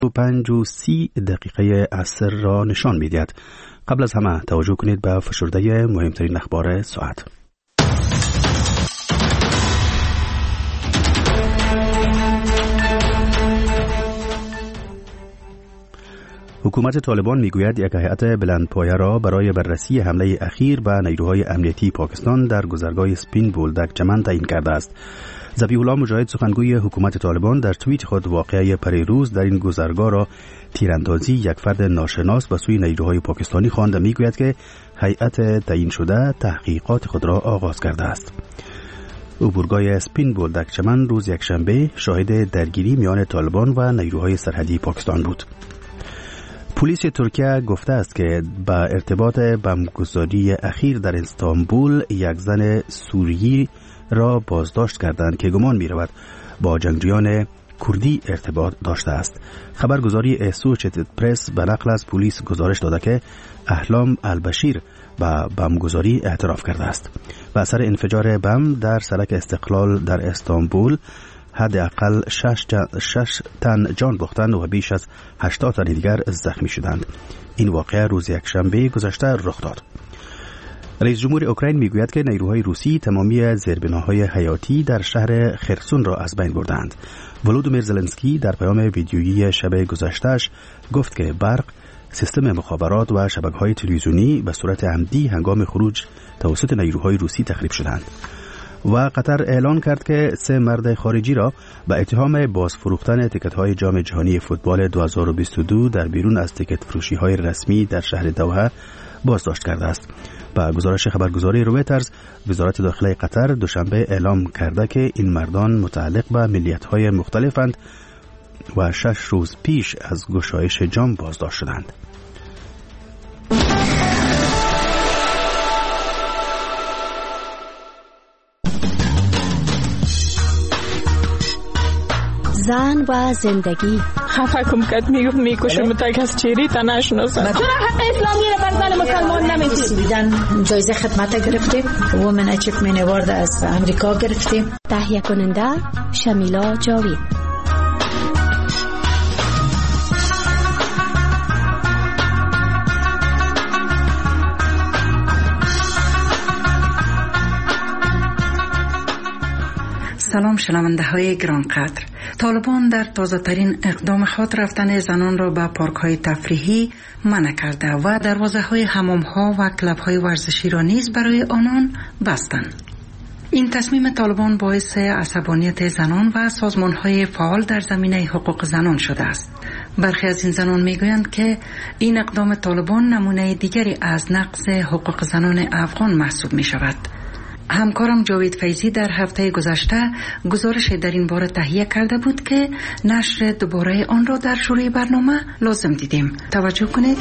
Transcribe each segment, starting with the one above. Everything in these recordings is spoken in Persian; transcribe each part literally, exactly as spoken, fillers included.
و پنج و سی دقیقه عصر را نشان می‌دهد. قبل از همه توجه کنید به فشرده مهمترین اخبار ساعت. حکومت طالبان میگوید یک هیئت بلندپایه را برای بررسی حمله اخیر به نیروهای امنیتی پاکستان در گذرگاه سپین بولدک چمن تعیین کرده است. ذبیح الله مجاهد سخنگوی حکومت طالبان در توییت خود واقعه پریروز در این گذرگاه را تیراندازی یک فرد ناشناس به سوی نیروهای پاکستانی خوانده. میگوید که هیئت تعیین شده تحقیقات خود را آغاز کرده است. عبورگاه سپین بولدک چمن روز یکشنبه شاهد درگیری میان طالبان و نیروهای سرحدی پاکستان بود. پلیس ترکیه گفته است که با ارتباط بمبگذاری اخیر در استانبول یک زن سوریی را بازداشت کردند که گمان می رود با جنگجویان کردی ارتباط داشته است. خبرگزاری اسوشیتد پرس به نقل از پلیس گزارش داده که احلام البشیر با بمبگذاری اعتراف کرده است. و اثر انفجار بم در سرک استقلال در استانبول حداقل شش, شش تن جان باختند و بیش از هشتاد تن دیگر زخمی شدند. این واقعه روز یکشنبه گذشته رخ داد. رئیس جمهور اوکراین میگوید که نیروهای روسی تمامی زیربناهای حیاتی در شهر خرسون را از بین بردند. ولودیمیر زلنسکی در پیام ویدیویی شب گذشتهش گفت که برق، سیستم مخابرات و شبکه‌های تلویزیونی به صورت عمدی هنگام خروج توسط نیروهای روسی تخریب شدند. و قطر اعلان کرد که سه مرد خارجی را به اتهام بازفروختن تیکت‌های جام جهانی فوتبال دو هزار و بیست و دو در بیرون از تیکت فروشی‌های رسمی در شهر دوحه بازداشت کرده است. با گزارش خبرگزاری رویترز، وزارت داخلی قطر دوشنبه اعلام کرده که این مردان متعلق به ملیت‌های مختلفند و شش روز پیش از گشایش جام بازداشت شدند. زن و زندگی. خفه کم کد میگفت میکشم تا کس چیری تا نشناسم. چرا حق اسلامی را بر زن مسلمان نمیدید؟ دیدن جایزه خدمت گرفتیم، وومن اچیومنت اوارد از امریکا گرفتیم. تهیه کننده شمیلا جاوید. سلام شنونده های گرانقدر. طالبان در تازه ترین اقدام خود رفتن زنان را به پارک های تفریحی منع کرده و دروازه های حمام ها و کلب های ورزشی را نیز برای آنان بستند. این تصمیم طالبان باعث عصبانیت زنان و سازمان های فعال در زمینه حقوق زنان شده است. برخی از این زنان میگویند که این اقدام طالبان نمونه دیگری از نقض حقوق زنان افغان محسوب می شود. همکارم جاوید فیضی در هفته گذشته گزارش در این باره تهیه کرده بود که نشر دوباره آن را در شروع برنامه لازم دیدیم. توجه کنید.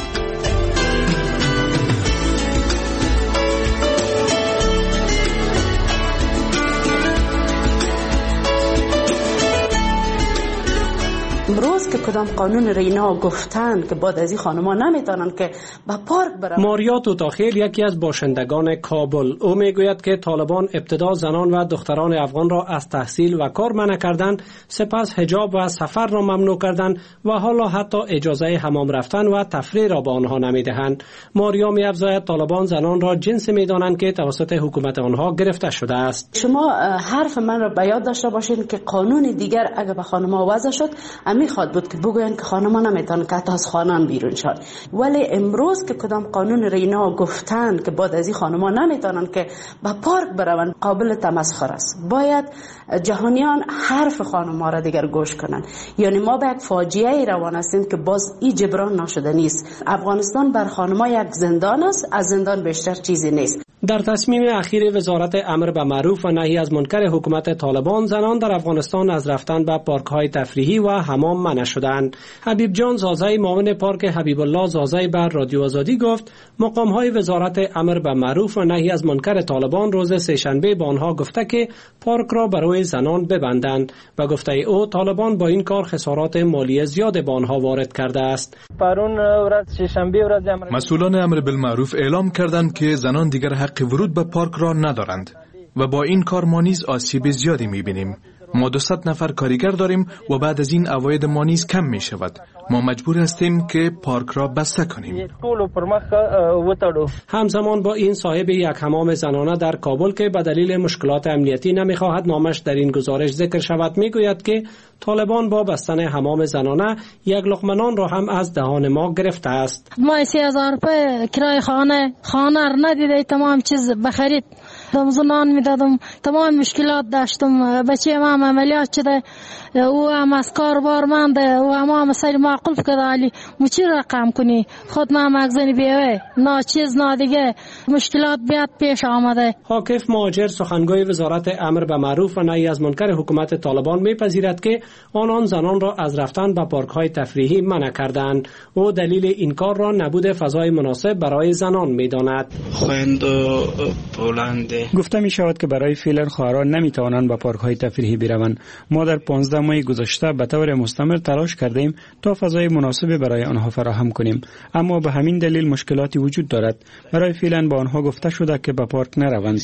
امروز که کدام قانون رینا گفتن که بعد از این خانما نمیتونن که به پارک برن. ماریا توتاخیل یکی از باشندگان کابل، او میگوید که طالبان ابتدا زنان و دختران افغان را از تحصیل و کار منع کردند، سپس حجاب و سفر را ممنوع کردند و حالا حتی اجازه حمام رفتن و تفریح را به آنها نمیدهند. ماریا می‌افزاید طالبان زنان را جنسی میدانند که توسط حکومت آنها گرفته شده است. شما حرف من را به یاد داشته باشین که قانون دیگر اگه به خانما وضع شد میخواد بود که بگوین که خانما نمیتونن که حتی از خانه بیرون شد، ولی امروز که کدام قانون رینا گفتن که بعد از این خانما نمیتونن که به پارک برون، قابل تمسخر است. باید جهانیان حرف خانما را دیگر گوش کنن. یعنی ما به یک فاجعه روان هستیم که باز این جبران نشده نیست. افغانستان بر خانما یک زندان است، از زندان بیشتر چیزی نیست. در تصمیم اخیر وزارت امر به معروف و نهی از منکر حکومت طالبان، زنان در افغانستان از رفتن به پارک‌های تفریحی و حمام منع شدند. حبیب جان زازای معاون پارک حبیب الله زازای بر رادیو آزادی گفت مقام‌های وزارت امر به معروف و نهی از منکر طالبان روز سه‌شنبه به آنها گفته که پارک را برای زنان ببندند و گفته او طالبان با این کار خسارات مالی زیاد به آنها وارد کرده است. مسئولان امر بالمعروف اعلام کردند که زنان دیگر حق ورود به پارک را ندارند و با این کار ما نیز آسیب زیادی می‌بینیم. ما دویست نفر کارگر داریم و بعد از این عواید ما نیز کم می شود. ما مجبور هستیم که پارک را بسته کنیم. همزمان با این صاحب یک حمام زنانه در کابل که به دلیل مشکلات امنیتی نمیخواهد نامش در این گزارش ذکر شود میگوید که طالبان با بستن حمام زنانه یک لقمه نان را هم از دهان ما گرفته است. ما سی هزار روپیه کرای خانه خانه را ندیده، تمام چیز بخرید زنان میدادم، تمام مشکلات داشتم. بچه ما عملیات شده، او هم از کار بارمنده، او هم مسئله معقول کرده، علی مچی رقم کنی خود ما مغزنی بیوه نا چیز نا دیگه مشکلات بیاد پیش آمده. حاکف مهاجر سخنگوی وزارت امر به معروف و نهی از منکر حکومت طالبان میپذیرد که آنان زنان را از رفتن به پارک های تفریحی منع کردند. او دلیل این کار را نبود فضای مناسب برای زنان میداند. گفته می شود که برای فعلا خواهران نمی توانند به پارک های تفریحی بروند. ما در پانزده ماه گذشته به طور مستمر تلاش کردیم تا فضای مناسب برای آنها فراهم کنیم، اما به همین دلیل مشکلاتی وجود دارد. برای فعلا با آنها گفته شده که به پارک نروند.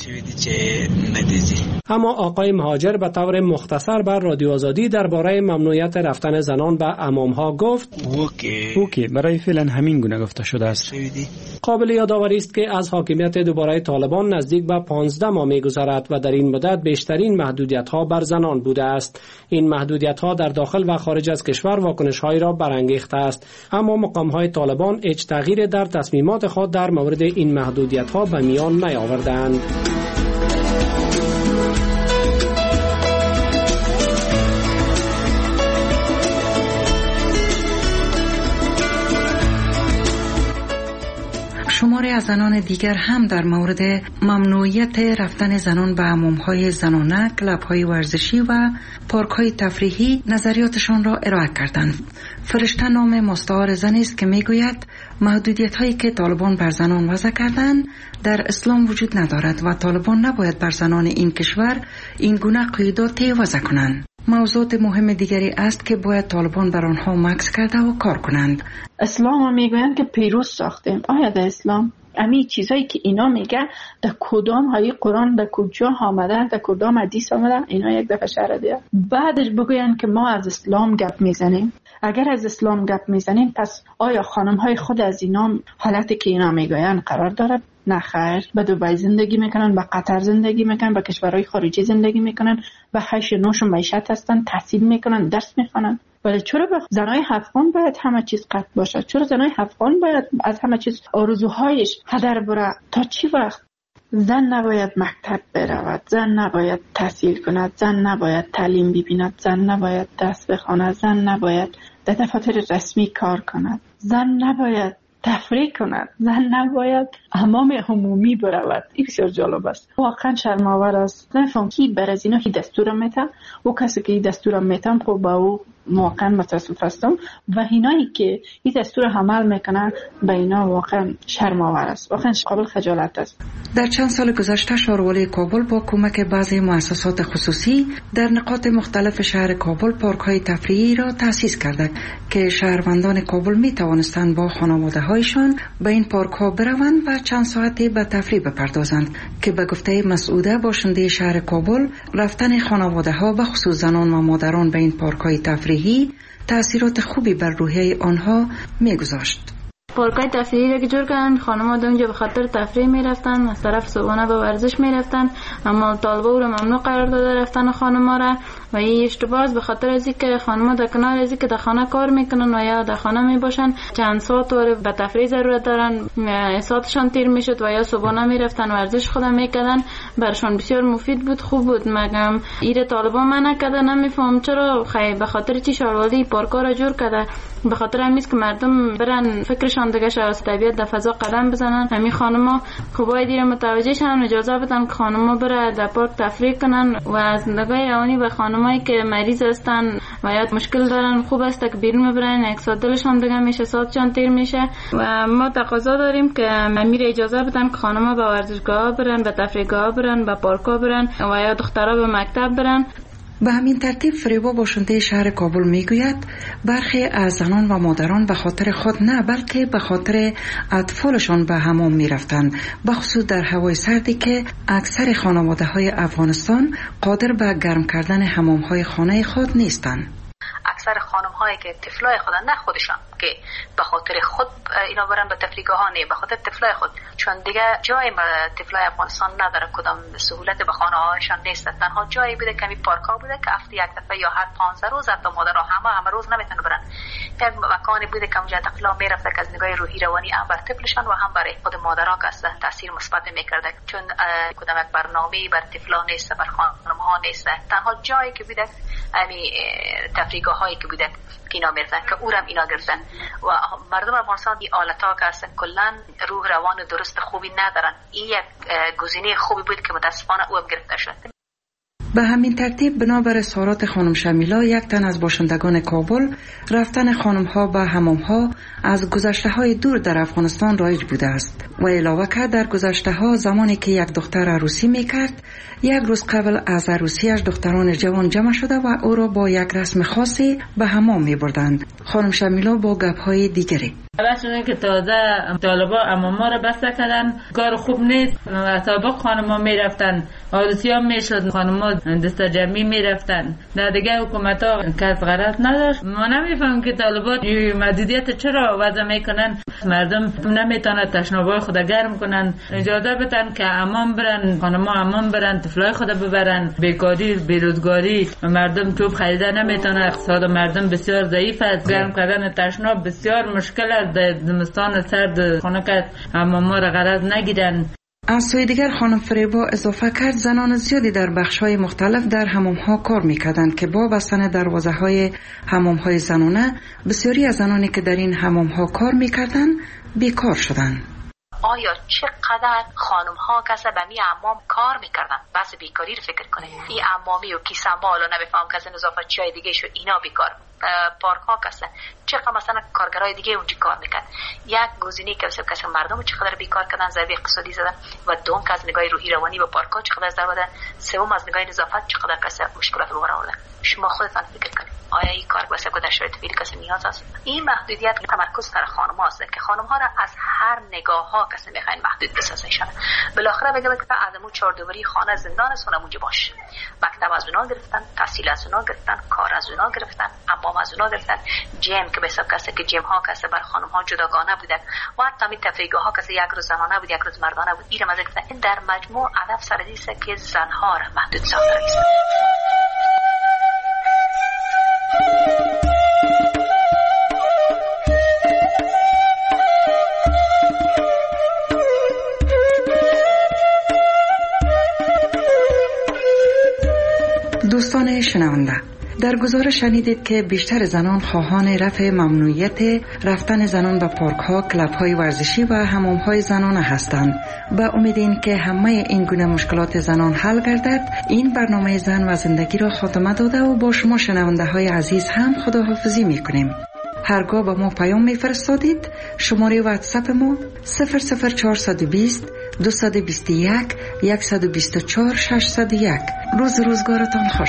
اما آقای مهاجر به طور مختصر بر رادیو آزادی درباره ممنوعیت رفتن زنان به حمام‌ها گفت اوکی برای فعلا همین گونه گفته شده است. قابل یادآوری است که از حاکمیت دوباره طالبان نزدیک به پانزده ماه می‌گذرد و در این مدت بیشترین محدودیت‌ها بر زنان بوده است. این محدودیت‌ها در داخل و خارج از کشور واکنش‌هایی را برانگیخته است، اما مقام‌های طالبان هیچ تغییر در تصمیمات خود در مورد این محدودیت‌ها به میان نیاوردند. شماری از زنان دیگر هم در مورد ممنوعیت رفتن زنان به حمام‌های زنانه، کلب‌های ورزشی و پارک‌های تفریحی نظریاتشان را ارائه کردند. فرشته نام مستعار زنی است که میگوید محدودیت‌هایی که طالبان بر زنان وضع کردند در اسلام وجود ندارد و طالبان نباید بر زنان این کشور این گونه قیودات وضع کنند. موضوعات مهم دیگری است که باید طالبان بر آنها مکث کرده و کار کنند. اسلام میگویند که پیروز ساختیم. آیا در اسلام امی چیزایی که اینا میگه در کدام های قرآن در کجا آمده، در کدام حدیث آمده؟ اینا یک دفعه شرح دیه. بعدش بگوین که ما از اسلام گپ میزنیم. اگر از اسلام گپ میزنیم پس آیا خانم های خود از اینا حالتی که اینا میگوین قرار داره؟ نه خیر. به دبی زندگی میکنن، به قطر زندگی میکنن، به کشورهای خارجی زندگی میکنن، به خیش نوش و معیشت هستن، تحصیل میکنن، درس میخونن. ولی چرا به زنای افغان باید همه چیز قطع باشه؟ چرا زنای افغان باید از همه چیز آرزوهایش هدر بره؟ تا چی وقت؟ زن نباید مکتب برود، زن نباید تحصیل کند، زن نباید تعلیم ببیند، زن نباید درس بخواند، زن نباید در دفاتر رسمی کار کند، زن نباید تفریح کند، زن نباید حمام عمومی برود. این بسیار جالب است. واقعا شرم‌آور است. نفهم کی بر از اینا کی دستور میته و کسی که دستور میتم خب با او واقعا متاسف هستم و اینایی که این دستور عمل میکنن به اینا واقعا شرم‌آور است، واقعا قابل خجالت است. در چند سال گذشته شهروالی کابل با کمک بعضی مؤسسات خصوصی در نقاط مختلف شهر کابل پارک‌های تفریحی را تأسیس کرده که شهروندان کابل می توانستند با خانواده‌هایشان به این پارک‌ها بروند و چند ساعتی به تفریح بپردازند که به گفته مسعوده باشنده شهر کابل رفتن خانواده‌ها به خصوص زنان و مادران به این پارک‌های تفریحی تأثیرات خوبی بر روحیه آنها می‌گذاشت. پارک‌های تفریحی را که جور کردن، خانم‌ها اونجا به خاطر تفریح می‌رفتن، از طرف صبحانه به ورزش می‌رفتن، اما طالبا رو ممنوع قرار داده رفتن خانم‌ها را و این اشتباه به خاطر از اینکه خانم‌ها در کنار از اینکه در خانه کار میکنن و یا در خانه میباشن چند ساعت و به تفریح ضرورت دارن، ساعتشان تیر میشد و یا صبحانه میرفتن ورزش خودم میکردن، برشان بسیار مفید بود، خوب بود. مگم ایره طالبا منع کرده، نمیفهم چرا خی به خاطر چی شهروالی پارک‌ها را جور کرده. به خاطر همین است که مردم برن فکرشان دیگه شه از طبیعت در فضا قدم بزنن. همین خانم‌ها خوبای دیره متوجه شدن، اجازه بدن که خانم‌ها بره در پارک تفریح کنن و از نگاه روانی به خانمایی که مریض هستن و یا مشکل دارن خوب است که بیرون ببرن، یک ساعت دلشان دیگه میشه، ساعتشان تیر میشه و ما تقاضا داریم که امیر اجازه بدن که خانم‌ها به ورزشگاه برن، به تفریحگاه برن، به پارک‌ها برن و یا دخترها به مکتب برن. به همین ترتیب فریبا باشنده شهر کابل میگوید برخی از زنان و مادران به خاطر خود نه بلکه به خاطر اطفالشان به حمام میرفتند، بخصوص در هوای سردی که اکثر خانواده های افغانستان قادر به گرم کردن حمام های خانه خود نیستند. اکثر خانم هایی که طفلای خودن، نه خودشان که به خاطر خود اینا برن به تفریحگاه ها، نه به خاطر طفلای خود، چون دیگه جای طفلای افغانستان نداره کدام سهولت به خانه هایشان نیست. تنها جایی بوده کمی پارک ها بوده که هفته یک دفعه یا هر پانزده روز حتی مادرها همه همه روز نمیتونه برن. یک مکانی بوده که اونجا طفلا میرفته که از نگاه روحی روانی هم بر طفلشان و هم برای خود مادرها که اصلا تاثیر مثبت میکرده، چون کدام یک برنامه‌ای بر طفلا نیست، بر خانم ها نیست. تنها جایی که بوده یعنی تفریحگاه هایی که بوده که اینا میرفتن که اورم اینا گرفتن و مردم افغانستان این آلتا که اصلا کلا روح روان درست خوبی ندارن. این یک گزینه خوبی بود که متاسفانه او هم گرفته شد. به همین ترتیب بنابر اظهارات خانم شمیلا، یک تن از باشندگان کابل رفتن خانم ها به حمام ها از گذشته های دور در افغانستان رایج بوده است و علاوه که در گذشته ها زمانی که یک دختر عروسی میکرد، یک روز قبل از عروسیش دختران جوان جمع شده و او را با یک رسم خاصی به حمام میبردند. خانم شمیلا با گپ های دیگری: اول که تازه طالبا حماما را بسته کردن، کار خوب نیست. سابق خانما میرفتن، عروسی ها میشد، خانما دست جمعی میرفتن. در دیگه حکومت ها کس غرض نداشت. ما نمیفهم که طالبات محدودیت چرا وضع میکنن. مردم نمیتونه تشنابای خود گرم کنن، اجازه بدن که حمام برن، خانما حمام برن، طفلای خود ببرن. بیکاری، بیروزگاری، مردم چوب خریده نمیتونه، اقتصاد مردم بسیار ضعیف است. گرم کردن تشناب بسیار مشکل است. در زمستان سرد خانه که حماما را غرض نگیرن. از سوی دیگر خانم فریبا اضافه کرد زنان زیادی در بخش‌های مختلف در حمام‌ها کار می‌کردند که با بستن دروازه‌های حمام‌های زنانه، بسیاری از زنانی که در این حمام‌ها کار می‌کردند بیکار شدند. آیا چقدر خانم ها کسا به می حمام کار میکردن؟ بس بیکاری رو فکر کنه. این حمامی و کیسنبا حالا نمیفهم کسی نظافت چای دیگه شو اینا بیکار. پارک ها کسا چقدر مثلا کارگرای دیگه اونجا کار میکرد. یک گزینه که بسیار کسی مردم چقدر بیکار کردن، ضربه اقتصادی زدن و دوم که از نگاه روحی روانی به پارک ها چقدر ضربه دادن، سوم از نگاه نظافت چقدر کسی مشکلات رو آوردن. شما خودتان فکر کنید آیا این کار واسه در شرایط فعلی کسی نیاز است؟ این محدودیت تمرکز سر خانم هاست که خانم ها را از هر نگاه ها کسی میخواین محدود بسازنشان. بالاخره بگم که از امو چهار دیواری خانه زندان سونه اونجا باشه. مکتب از اونا گرفتن، تحصیل از اونا گرفتن، کار از اونا گرفتن، حمام از اونا گرفتن، جیم که به حساب کسی که جیم ها کسی بر خانم ها جداگانه بودن و حتی می تفریحگاه ها کسی یک روز زنانه بود یک روز مردانه بود. این مزه گرفتن. این در مجموع هدف سر دیسه که زنها را محدود ساختن است. دوستان شنونده، در گزارش شنیدید که بیشتر زنان خواهان رفع ممنوعیت رفتن زنان به پارک ها، کلب های ورزشی و حمام های زنانه هستند. به امید این که همه این گونه مشکلات زنان حل گردد، این برنامه زن و زندگی را خاتمه داده و با شما شنونده های عزیز هم خداحافظی می کنیم. هرگاه به ما پیام می فرستادید، شماره واتساپ ما صفر صفر چهارصد و بیست دویست و بیست و یک صد و بیست و چهار ششصد و یک. روز روزگارتان خوش.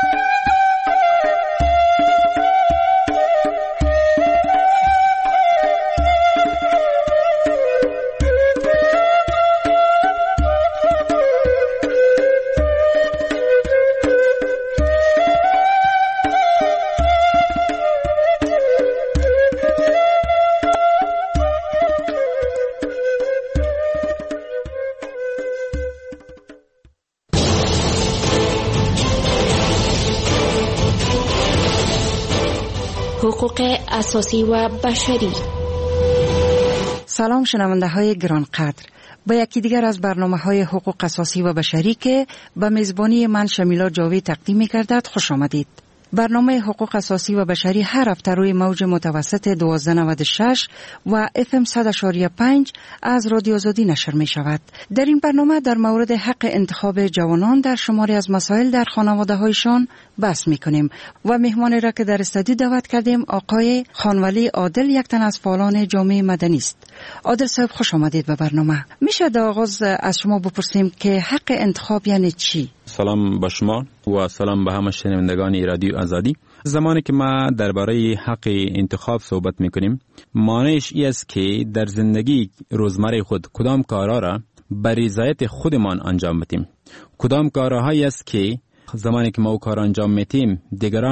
حقوق اساسی و بشری. سلام شنونده های گرانقدر، به یکی دیگر از برنامه های حقوق اساسی و بشری که به میزبانی من شمیلا جاوید تقدیم می گردد خوش آمدید. برنامه حقوق اساسی و بشری هر هفته روی موج متوسط دوازده نود و شش و اف ام صد و پنج از رادیو آزادی نشر می شود. در این برنامه در مورد حق انتخاب جوانان در شماری از مسائل در خانواده هایشان بحث می کنیم و مهمانی را که در استودیو دعوت کردیم آقای خانولی عادل، یک تن از فعالان جامعه مدنی است. عادل صاحب خوش آمدید به برنامه. میشه در آغاز از شما بپرسیم که حق انتخاب یعنی چی؟ سلام با شما و سلام به همه شنوندگان رادیو آزادی. زمانی که ما درباره حق انتخاب صحبت میکنیم، معنیش این است که در زندگی روزمره خود کدام کارها را به رضایت خودمان انجام بدیم. کدام کارهایی است که زمانی که ما او کار انجام میتیم دیگران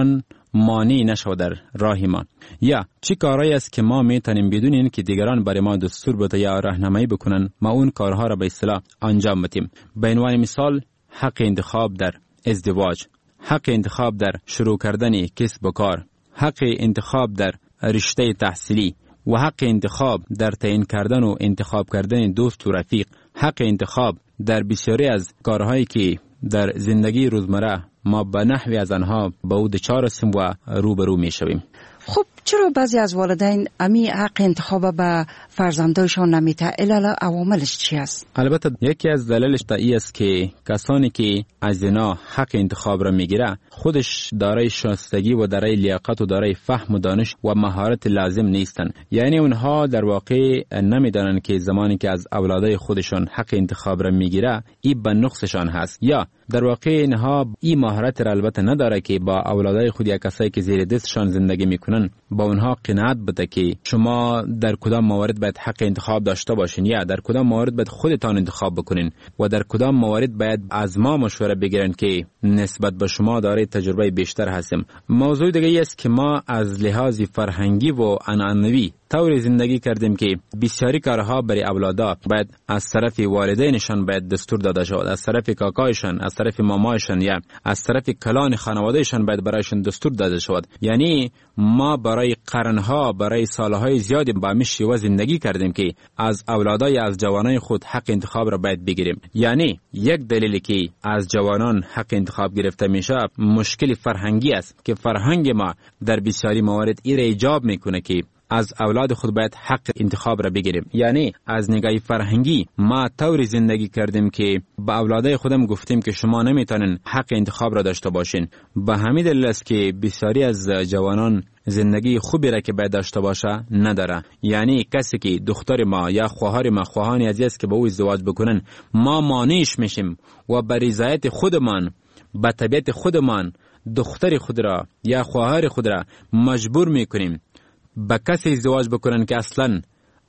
مانع نشود در راه ما؟ یا چه کارهایی است که ما میتونیم بدون این که دیگران برای ما دستور بده یا راهنمایی بکنن ما اون کارها را به اصطلاح انجام بدیم؟ به عنوان مثال حق انتخاب در ازدواج، حق انتخاب در شروع کردن کسب و کار، حق انتخاب در رشته تحصیلی و حق انتخاب در تعیین کردن و انتخاب کردن دوست و رفیق، حق انتخاب در بسیاری از کارهایی که در زندگی روزمره ما به نحوی از آنها به او دچار هستیم و روبرو می شویم. خب چرا بعضی از والدین امی حق انتخاب به فرزندایشان نمیته؟ علل عواملش چی است؟ البته یکی از دلایلش این است که کسانی که از اینا حق انتخاب را میگیره خودش دارای شایستگی و دارای لیاقت و دارای فهم و دانش و مهارت لازم نیستن. یعنی اونها در واقع نمیدانن که زمانی که از اولادای خودشان حق انتخاب را میگیره این به نقصشان هست، یا در واقع اینها این مهارت را البته نداره که با اولادای خود یا کسایی که زیر دستشان زندگی میکنن با اونها قناعت بده که شما در کدام موارد باید حق انتخاب داشته باشین یا در کدام موارد باید خودتان انتخاب بکنین و در کدام موارد باید از ما مشوره بگیرن که نسبت به شما داره تجربه بیشتر هستیم. موضوع دیگه ای است که ما از لحاظ فرهنگی و عنعنوی طوری زندگی کردیم که بسیاری کارها برای اولادا باید از طرف والدینشان باید دستور داده شود، از طرف کاکایشان، از طرف مامایشان یا از طرف کلان خانوادهشان باید برایشان دستور داده شود. یعنی ما برای قرنها، برای سالهای زیادی با همین شیوه زندگی کردیم که از اولادای از جوانای خود حق انتخاب را باید بگیریم. یعنی یک دلیلی که از جوانان حق انتخاب گرفته میشه مشکل فرهنگی است که فرهنگ ما در بسیاری موارد این را ایجاب میکنه که از اولاد خود باید حق انتخاب را بگیریم. یعنی از نگاه فرهنگی ما طوری زندگی کردیم که با اولادای خودم گفتیم که شما نمیتونین حق انتخاب را داشته باشین. به همین دلیل است که بسیاری از جوانان زندگی خوبی را که باید داشته باشه نداره. یعنی کسی که دختر ما یا خواهر ما خواهانی عزیز است که با او ازدواج بکنن ما مانعش میشیم و به رضایت خودمان، به طبیعت خودمان دختر خود را یا خواهر خود را مجبور میکنیم با کسی ازدواج بکنن که اصلا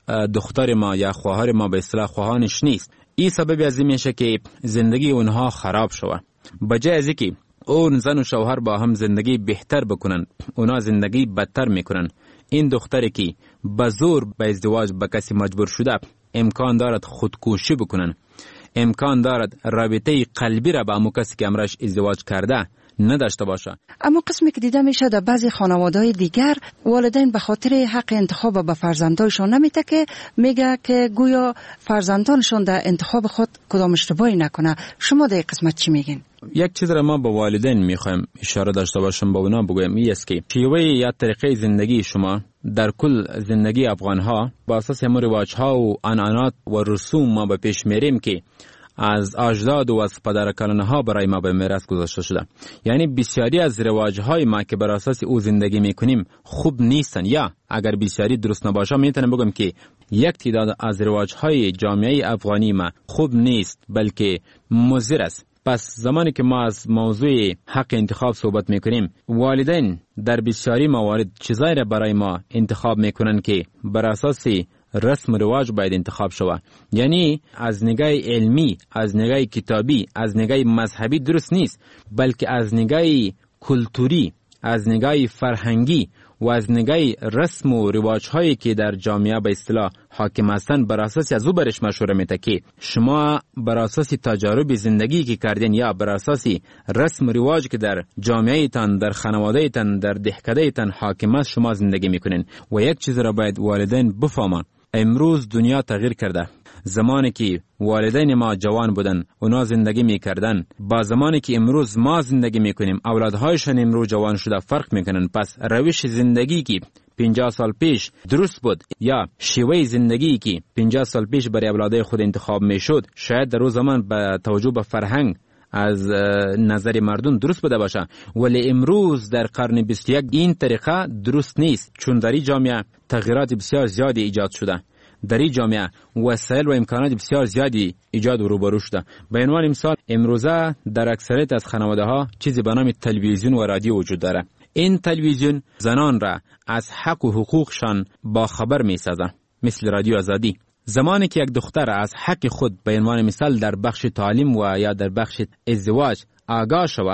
دختر ما یا خواهر ما به اصطلاح خواهانش نیست. این سبب از این میشه که زندگی اونها خراب شوه. بجای از اینکه اون زن و شوهر با هم زندگی بهتر بکنن اونا زندگی بدتر میکنن. این دختری که به زور به ازدواج با کسی مجبور شده امکان دارد خودکشی بکنن، امکان دارد رابطه قلبی را با همون کسی که امرش ازدواج کرده نداشته باشه. اما قسمی که دیده میشه در بعضی خانواده‌های دیگر والدین به خاطر حق انتخاب به فرزندانشان نمیته که میگه که گویا فرزندانشان در انتخاب خود کدام اشتباهی نکنه. شما در این قسمت چی میگین؟ یک چیز را ما با والدین میخوایم اشاره داشته باشم، با اونا بگویم این است که شیوه یا طریقه زندگی شما در کل زندگی افغانها با اساس همون رواج‌ها و عنعنات و رسوم ما به پیش میریم که از اجداد و از پدرکلانها برای ما به میراث گذاشته شده. یعنی بسیاری از رواج‌های ما که بر اساس او زندگی میکنیم خوب نیستن، یا اگر بسیاری درست نباشه میتونم بگم که یک تعداد از رواج‌های جامعه افغانی ما خوب نیست بلکه مضر است. پس زمانی که ما از موضوع حق انتخاب صحبت میکنیم والدین در بسیاری موارد چیزایی را برای ما انتخاب میکنن که بر اساس رسم و رواج باید انتخاب شود. یعنی از نگاه علمی، از نگاه کتابی، از نگاه مذهبی درست نیست، بلکه از نگاه کلتوری، از نگاه فرهنگی و از نگاه رسم و رواج هایی که در جامعه به اصطلاح حاکم هستند بر اساس از او برش مشوره میده که شما بر اساس تجارب زندگی که کردین یا بر اساس رسم و رواج که در جامعه تان، در خانواده تان، در دهکده تان حاکم است شما زندگی میکنین. و یک چیز را باید والدین بفهمن، امروز دنیا تغییر کرده. زمانی که والدین ما جوان بودن اونا زندگی میکردن با زمانی که امروز ما زندگی میکنیم اولادهایشان امروز جوان شده فرق میکنن. پس روش زندگی که پنجاه سال پیش درست بود یا شیوه زندگی که پنجاه سال پیش برای اولادای خود انتخاب میشد شاید در روز زمان با توجه به فرهنگ از نظر مردم درست بوده باشه، ولی امروز در قرن بیست و یک این طریقه درست نیست، چون در این جامعه تغییرات بسیار زیادی ایجاد شده. در این جامعه وسایل و امکانات بسیار زیادی ایجاد و روبرو شده. به عنوان مثال امروزه در اکثریت از خانواده ها چیزی به نام تلویزیون و رادیو وجود داره. این تلویزیون زنان را از حق و حقوقشان با خبر می سازه، مثل رادیو آزادی. زمانی که یک دختر از حق خود به عنوان مثال در بخش تعلیم و یا در بخش ازدواج آگاه شود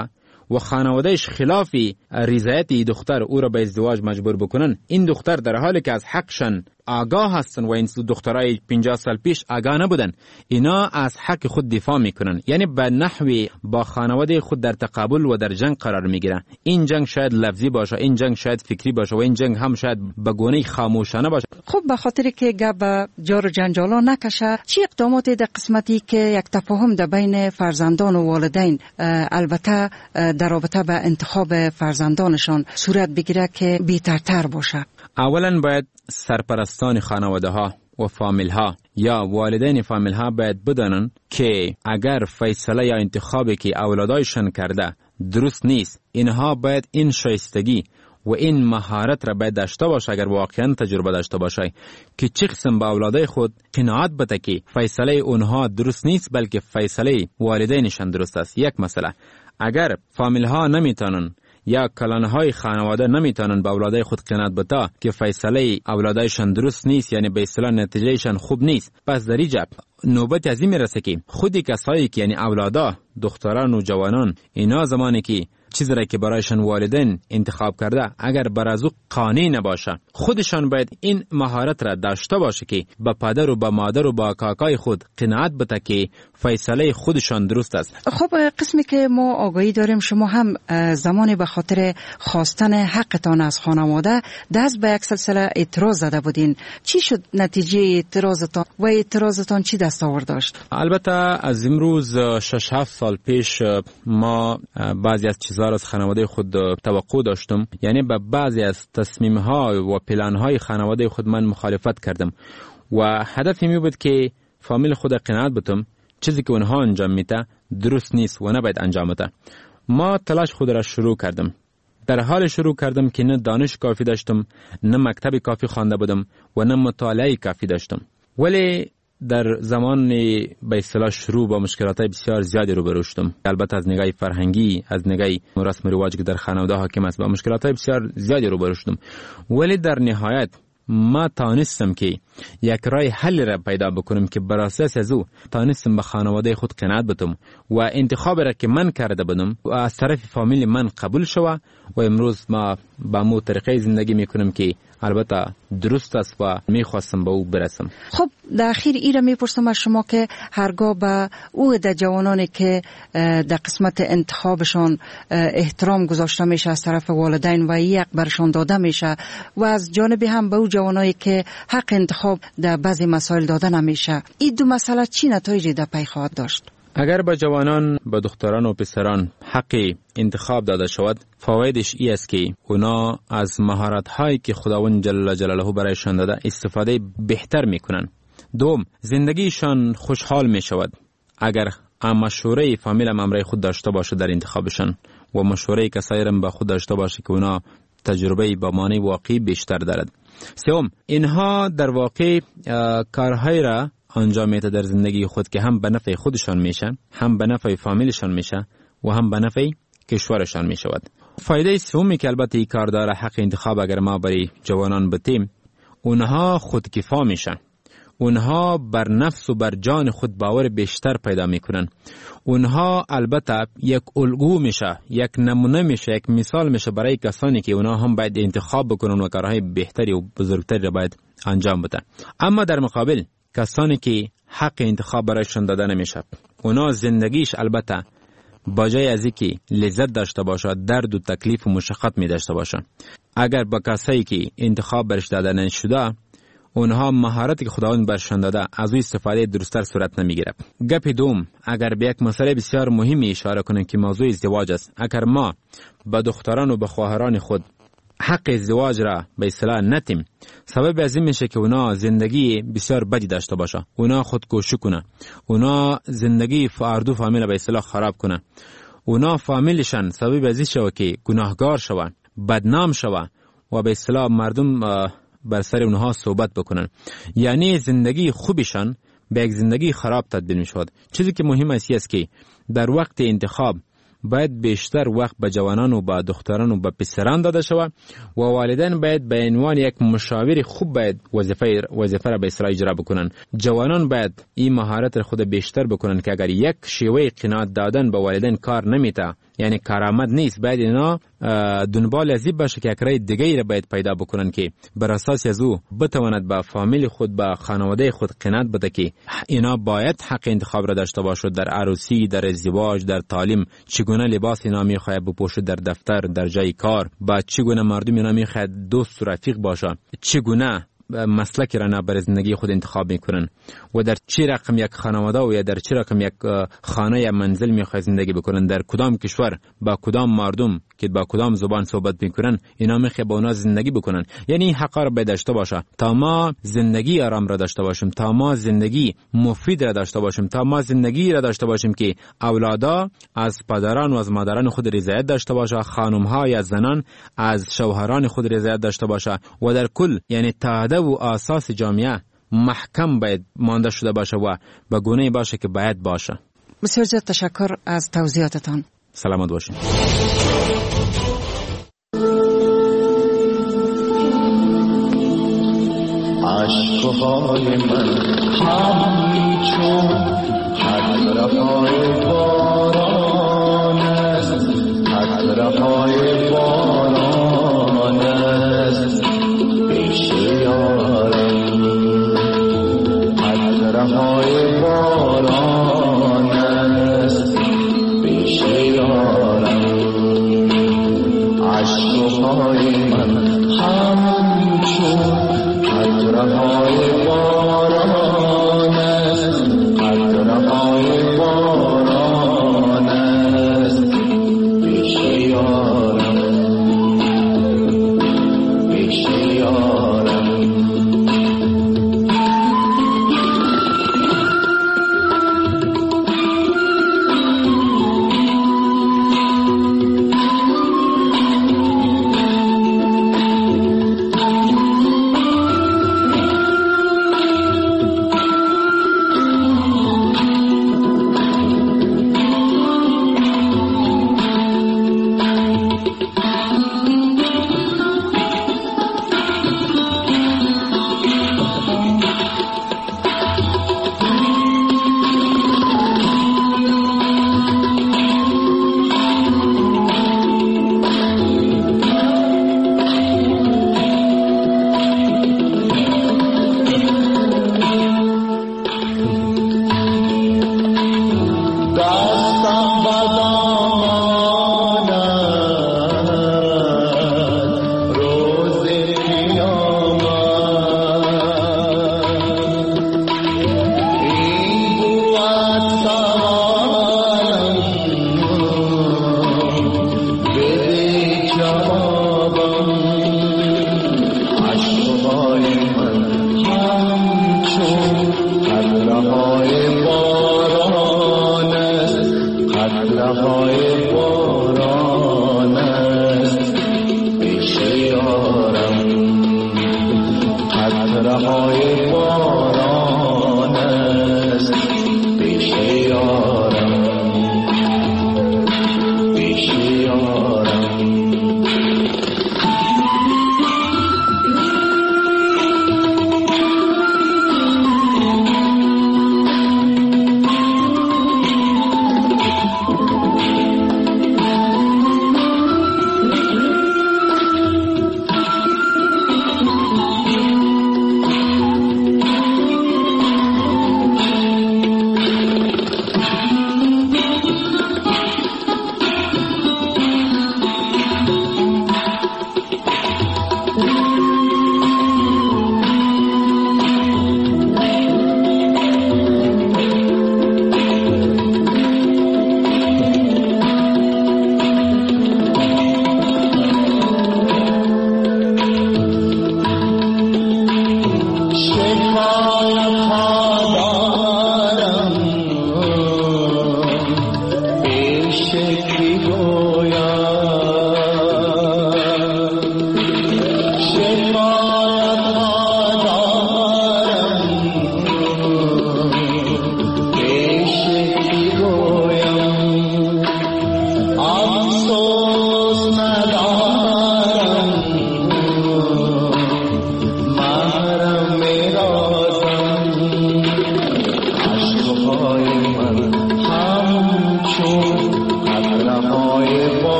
و خانوادهش خلاف رضایت دختر او را به ازدواج مجبور بکنن، این دختر در حالی که از حقشان آگاه هستن و این دخترای پنجاه سال پیش آگاه نبودن، اینا از حق خود دفاع میکنن، یعنی به نحوی با خانواده خود در تقابل و در جنگ قرار میگیرن. این جنگ شاید لفظی باشه، این جنگ شاید فکری باشه و این جنگ هم شاید به گونه خاموشانه باشه. خب به خاطر که گپ جار و جنجالا نکشه، چی اقدامات در قسمتی که یک تفاهم در بین فرزندان و والدین البته در رابطه به انتخاب فرزندانشان صورت بگیره که بهترتر باشه؟ اولا باید سرپرستان خانواده ها و فامیل ها یا والدین فامیل ها باید بدانن که اگر فیصله یا انتخابی که اولادایشان کرده درست نیست، اینها باید این شایستگی و این مهارت را باید داشته باشه، اگر واقعا تجربه داشته باشه که چه قسم با اولادای خود قناعت بده که فیصله اونها درست نیست بلکه فیصله والدینشان درست است. یک مسئله، اگر فامیل ها نمیتونن یا کلانهای خانواده نمیتونن با اولادای خود قناعت بده که فیصله اولادایشان درست نیست، یعنی به اصطلاح نتیجهشان خوب نیست، پس در اینجا نوبت از این میرسه که خودی کسایی که یعنی اولادا، دختران و جوانان، اینا زمانی که چیزی را که برایشان والدین انتخاب کرده اگر بر از او قانع نباشه، خودشان باید این مهارت را داشته باشه که با پدر و با مادر و با کاکای خود قناعت بده که فیصله خودشان درست است. خب قسمی که ما آگاهی داریم شما هم زمانی به خاطر خواستن حقتان از خانواده دست به یک سلسله اعتراض زده بودین، چی شد نتیجه اعتراضتان و اعتراضتان چی دست آورد داشت؟ البته از امروز شش هفت سال پیش ما بعضی از چیزها از خانواده خود توقع داشتم، یعنی به بعضی از تصمیم‌ها و پلان‌های خانواده خود من مخالفت کردم و هدفی می بود که فامیل خود قناعت بتم چیزی که اونها انجام میده درست نیست و نباید انجام بده. ما تلاش خود را شروع کردم. در حال شروع کردم که نه دانش کافی داشتم، نه مکتب کافی خوانده بودم و نه مطالعه کافی داشتم، ولی در زمان به اصطلاح شروع با مشکلات بسیار زیادی روبرو شدم. البته از نگاه فرهنگی، از نگاه رسم و رواج که در خانواده حاکم است، با مشکلات بسیار زیادی روبرو شدم، ولی در نهایت ما تانستم که یک راه حل را پیدا بکنم که بر اساس از او تانستم به خانواده خود قناعت بدم و انتخاب را که من کرده بودم و از طرف فامیل من قبول شود و امروز ما با مو طریقه زندگی میکنم که البته درست است و میخواستم به او برسم. خب در اخیر ایره میپرسم از شما که هرگاه به او در جوانانی که در قسمت انتخابشان احترام گذاشته میشه از طرف والدین و یک برشان داده میشه و از جانب هم به او جوانایی که حق انتخاب در بعضی مسائل داده نمیشه، این دو مسئله چی نتایجی در پی خواهد داشت؟ اگر به جوانان، به دختران و پسران حق انتخاب داده شود، فوایدش ای است که اونا از مهارت هایی که خداوند جل جلاله برایشان داده استفاده بهتر میکنن. دوم، زندگیشان خوشحال می شود اگر مشوره فامیل هم امرای خود داشته باشه در انتخابشان و مشوره کسایی هم با خود داشته باشه که اونا تجربه با معنی واقعی بیشتر دارد. سوم، اینها در واقع کارهای را انجام میده در زندگی خود که هم به نفع خودشان میشه، هم به نفع فامیلشان میشه و هم به نفع کشورشان میشود. فایده سومی که البته این کار داره حق انتخاب اگر ما برای جوانان بتیم، اونها خودکفا میشن، اونها بر نفس و بر جان خود باور بیشتر پیدا میکنن، اونها البته یک الگو میشه، یک نمونه میشه، یک مثال میشه برای کسانی که اونها هم باید انتخاب بکنن و کارهای بهتری و بزرگتری را باید انجام بدن. اما در مقابل کسانی که حق انتخاب برایشان داده نمیشه، اونا زندگیش البته با جای از اینکه لذت داشته باشه درد و تکلیف و مشقت می داشته باشه. اگر با کسایی که انتخاب برش داده نشده، اونها مهارتی که خداوند برشان داده از او استفاده درستر صورت نمیگیره. گپ دوم، اگر به یک مسئله بسیار مهمی اشاره کنیم که موضوع ازدواج است، اگر ما با دختران و با خواهران خود حق ازدواج را به اصطلاح نتیم، سبب از این میشه که اونا زندگی بسیار بدی داشته باشه، اونا خودکشی کنه، اونا زندگی فردو فامیل به اصطلاح خراب کنه، اونا فامیلشان سبب از این شوه که گناهگار شوه، بدنام شوه و به اصطلاح مردم بر سر اونها صحبت بکنن، یعنی زندگی خوبشان به یک زندگی خراب تبدیل میشود. چیزی که مهم است که در وقت انتخاب باید بیشتر وقت به جوانان و به دختران و به پسران داده شود و والدین باید به عنوان یک مشاور خوب باید وظیفه وظیفه را به اصطلاح اجرا بکنن. جوانان باید این مهارت را خود بیشتر بکنن که اگر یک شیوه قناعت دادن به والدین کار نمیته یعنی کارآمد نیست. باید اینا دنبال از این باشه که یک راه دیگه ای را باید پیدا بکنن که بر اساس از او بتواند با فامیل خود، با خانواده خود قناعت بده که اینا باید حق انتخاب را داشته باشد در عروسی، در ازدواج، در تعلیم، چگونه لباس اینا میخواهد بپوشد در دفتر، در جای کار، با چگونه مردم اینا میخواهد دوست و رفیق باشه، چگونه مسلکی را برای زندگی خود انتخاب میکنن و در چه رقم یک خانواده و یا در چه رقم یک خانه یا منزل میخواد زندگی بکنن، در کدام کشور با کدام مردم که با کدام زبان صحبت میکنن، اینا میخواد با اونا زندگی بکنن. یعنی این حق را باید داشته باشه تا ما زندگی آرام را داشته باشیم، تا ما زندگی مفید را داشته باشیم، تا ما زندگی را داشته باشیم که اولادا از پدران و از مادران خود رضایت داشته باشه، خانم‌ها یا زنان از شوهران خود رضایت داشته باشه و در کل یعنی تعهد و اساس جامعه محکم باید مانده شده باشه و به گونه‌ای باشه که باید باشه. بسیار زیاد تشکر از توضیحاتتان. سلامت باشید. عشقهای من همچون قطره‌های باران است، قطره‌های باران است پیش یارم، قطره‌های باران است پیش یارم. عشقهای من همچون قطره‌های باران است، قطره‌های باران است پیش یارم، پیش یارم. قطره‌های باران است پیش یارم، قطره‌های باران